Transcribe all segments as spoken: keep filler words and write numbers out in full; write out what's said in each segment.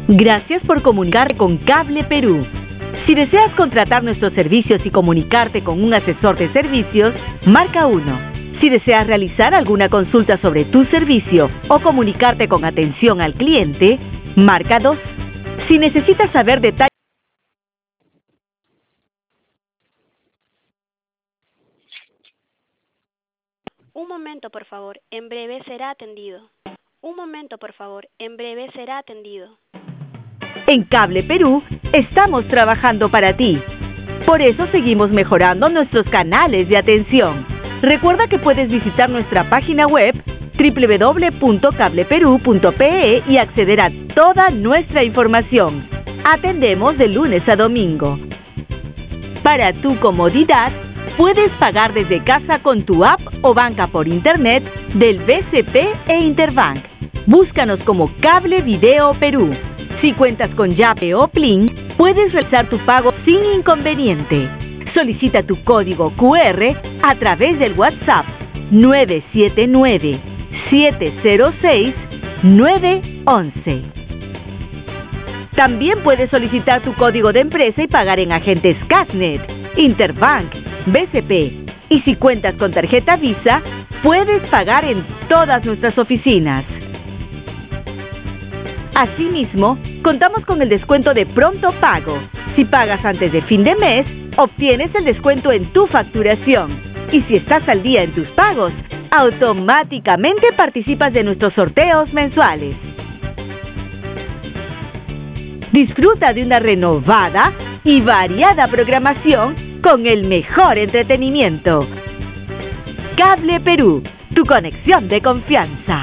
Gracias por comunicar con Cable Perú. Si deseas contratar nuestros servicios y comunicarte con un asesor de servicios, marca uno. Si deseas realizar alguna consulta sobre tu servicio o comunicarte con atención al cliente, marca dos. Si necesitas saber detalles... Un momento, por favor. En breve será atendido. Un momento, por favor. En breve será atendido. En Cable Perú, estamos trabajando para ti. Por eso seguimos mejorando nuestros canales de atención. Recuerda que puedes visitar nuestra página web doble u doble u doble u punto cable perú punto pe e y acceder a toda nuestra información. Atendemos de lunes a domingo. Para tu comodidad, puedes pagar desde casa con tu app o banca por internet del B C P e Interbank. Búscanos como Cable Video Perú. Si cuentas con Yape o Plin, puedes realizar tu pago sin inconveniente. Solicita tu código cu erre a través del WhatsApp nueve siete nueve, siete cero seis, nueve once. También puedes solicitar tu código de empresa y pagar en agentes Casnet, Interbank, B C P. Y si cuentas con tarjeta Visa, puedes pagar en todas nuestras oficinas. Asimismo, contamos con el descuento de pronto pago. Si pagas antes de fin de mes, obtienes el descuento en tu facturación. Y si estás al día en tus pagos, automáticamente participas de nuestros sorteos mensuales. Disfruta de una renovada y variada programación con el mejor entretenimiento. Cable Perú, tu conexión de confianza.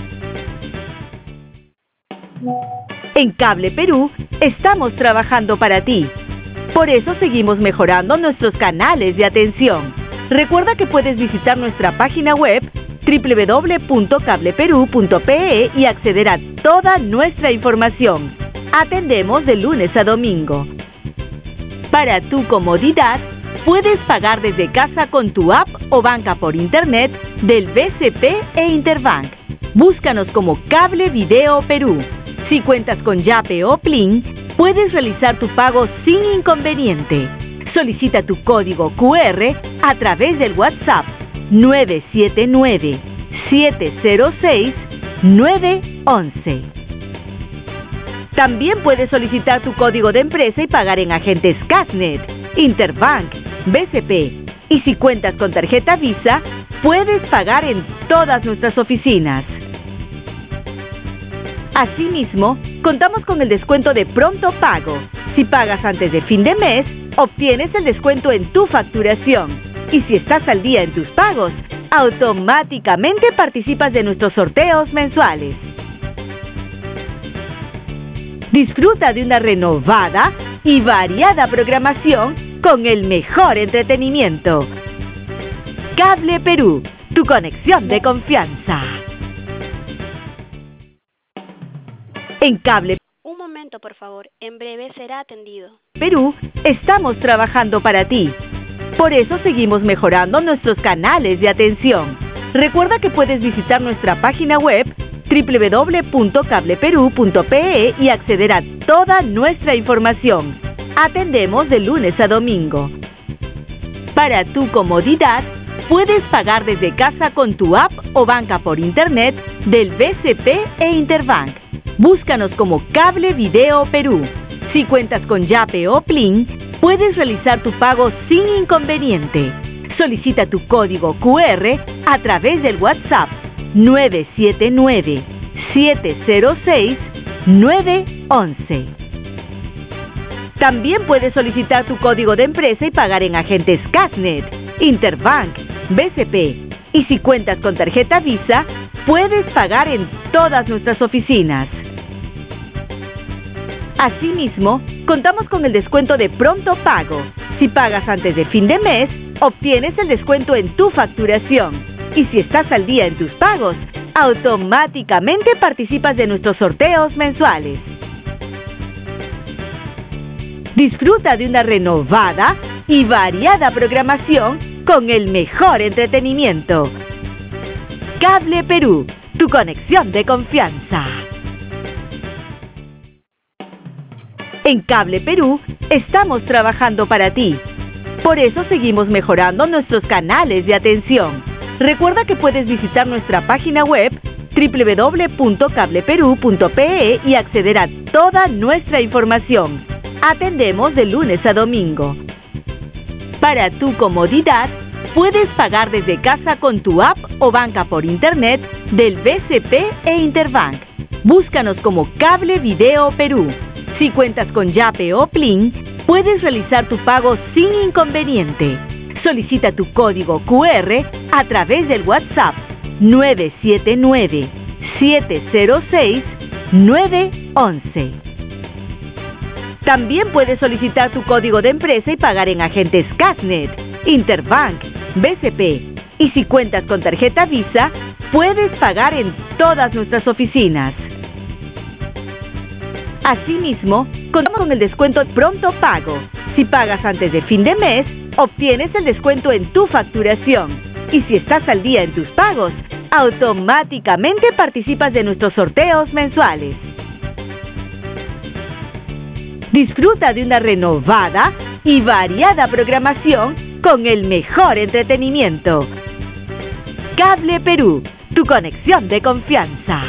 En Cable Perú, estamos trabajando para ti. Por eso seguimos mejorando nuestros canales de atención. Recuerda que puedes visitar nuestra página web doble u doble u doble u punto cable perú punto pe e y acceder a toda nuestra información. Atendemos de lunes a domingo. Para tu comodidad, puedes pagar desde casa con tu app o banca por internet del B C P e Interbank. Búscanos como Cable Video Perú. Si cuentas con Yape o Plin, puedes realizar tu pago sin inconveniente. Solicita tu código cu erre a través del WhatsApp nueve siete nueve, siete cero seis, nueve once. También puedes solicitar tu código de empresa y pagar en agentes Casnet, Interbank, B C P. Y si cuentas con tarjeta Visa, puedes pagar en todas nuestras oficinas. Asimismo, contamos con el descuento de pronto pago. Si pagas antes de fin de mes, obtienes el descuento en tu facturación. Y si estás al día en tus pagos, automáticamente participas de nuestros sorteos mensuales. Disfruta de una renovada y variada programación con el mejor entretenimiento. Cable Perú, tu conexión de confianza. En Cable Un momento, por favor. En breve será atendido. Perú, estamos trabajando para ti. Por eso seguimos mejorando nuestros canales de atención. Recuerda que puedes visitar nuestra página web doble u doble u doble u punto cable perú punto pe e y acceder a toda nuestra información. Atendemos de lunes a domingo. Para tu comodidad, puedes pagar desde casa con tu app o banca por internet del B C P e Interbank. Búscanos como Cable Video Perú. Si cuentas con Yape o Plin, puedes realizar tu pago sin inconveniente. Solicita tu código cu erre a través del WhatsApp nueve siete nueve, siete cero seis, nueve once. También puedes solicitar tu código de empresa y pagar en agentes Casnet, Interbank, B C P. Y si cuentas con tarjeta Visa, puedes pagar en todas nuestras oficinas. Asimismo, contamos con el descuento de pronto pago. Si pagas antes de fin de mes, obtienes el descuento en tu facturación. Y si estás al día en tus pagos, automáticamente participas de nuestros sorteos mensuales. Disfruta de una renovada y variada programación con el mejor entretenimiento. Cable Perú, tu conexión de confianza. En Cable Perú estamos trabajando para ti. Por eso seguimos mejorando nuestros canales de atención. Recuerda que puedes visitar nuestra página web doble u doble u doble u punto cable perú punto pe e y acceder a toda nuestra información. Atendemos de lunes a domingo. Para tu comodidad, puedes pagar desde casa con tu app o banca por internet del B C P e Interbank. Búscanos como Cable Video Perú. Si cuentas con Yape o Plin, puedes realizar tu pago sin inconveniente. Solicita tu código cu erre a través del WhatsApp nueve siete nueve, siete cero seis, nueve once. También puedes solicitar tu código de empresa y pagar en agentes Cashnet, Interbank, B C P. Y si cuentas con tarjeta Visa, puedes pagar en todas nuestras oficinas. Asimismo, contamos con el descuento Pronto Pago. Si pagas antes de fin de mes, obtienes el descuento en tu facturación. Y si estás al día en tus pagos, automáticamente participas de nuestros sorteos mensuales. Disfruta de una renovada y variada programación con el mejor entretenimiento. Cable Perú, tu conexión de confianza.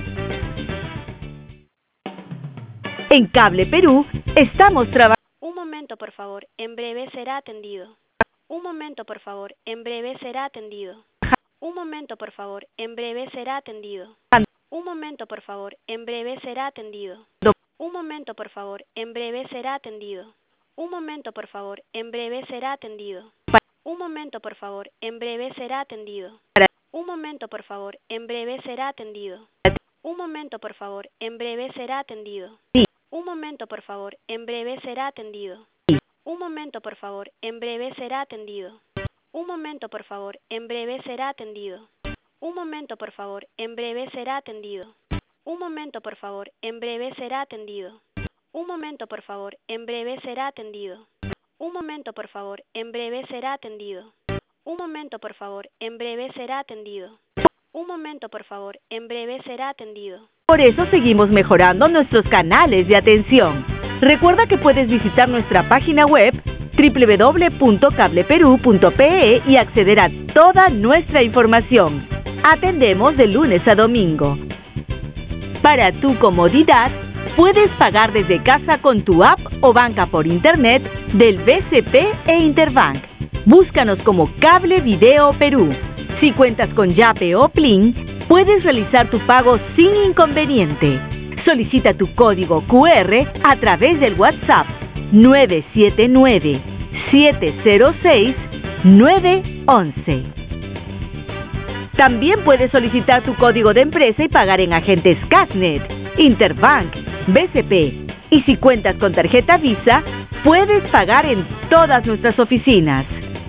En Cable Perú estamos trabajando. Un momento, por favor. En breve será atendido. Un momento, por favor. En breve será atendido. Un momento, por favor. En breve será atendido. Un momento, por favor. En breve será atendido. Un momento, por favor. En breve será atendido. Un momento, por favor. En breve será atendido. Un momento, por favor. En breve será atendido. Un momento, por favor. En breve será atendido. Un momento, por favor. En breve será atendido. Un momento, por favor. En breve será atendido. Un momento, por favor. En breve será atendido. Un momento, por favor. En breve será atendido. Un momento, por favor. En breve será atendido. Un momento, por favor. En breve será atendido. Un momento, por favor. En breve será atendido. Un momento, por favor. En breve será atendido. Un momento, por favor. En breve será atendido. Un momento, por favor. En breve será atendido. Por eso seguimos mejorando nuestros canales de atención. Recuerda que puedes visitar nuestra página web doble u doble u doble u punto cable perú punto pe e y acceder a toda nuestra información. Atendemos de lunes a domingo. Para tu comodidad, puedes pagar desde casa con tu app o banca por internet del B C P e Interbank. Búscanos como Cable Video Perú. Si cuentas con Yape o Plin, puedes realizar tu pago sin inconveniente. Solicita tu código cu erre a través del WhatsApp nueve siete nueve, siete cero seis, nueve once. También puedes solicitar tu código de empresa y pagar en agentes Cashnet, Interbank, B C P. Y si cuentas con tarjeta Visa, puedes pagar en todas nuestras oficinas.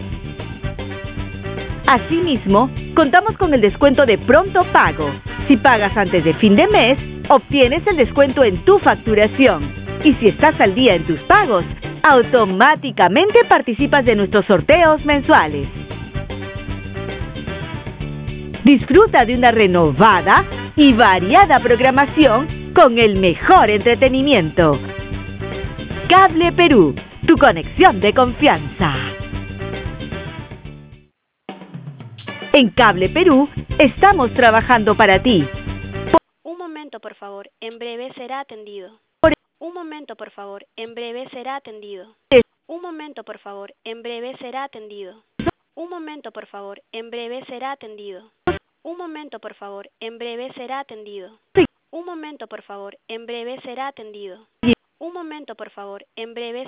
Asimismo, contamos con el descuento de Pronto Pago. Si pagas antes de fin de mes, obtienes el descuento en tu facturación. Y si estás al día en tus pagos, automáticamente participas de nuestros sorteos mensuales. Disfruta de una renovada y variada programación con el mejor entretenimiento. Cable Perú, tu conexión de confianza. En Cable Perú estamos trabajando para ti. Un momento, por favor. En breve será atendido. Un momento, por favor. En breve será atendido. Un momento, por favor. En breve será atendido. Un momento, por favor. En breve será atendido. Un momento, por favor. En breve será atendido. Un momento, por favor. En breve será atendido. Un momento, por favor. En breve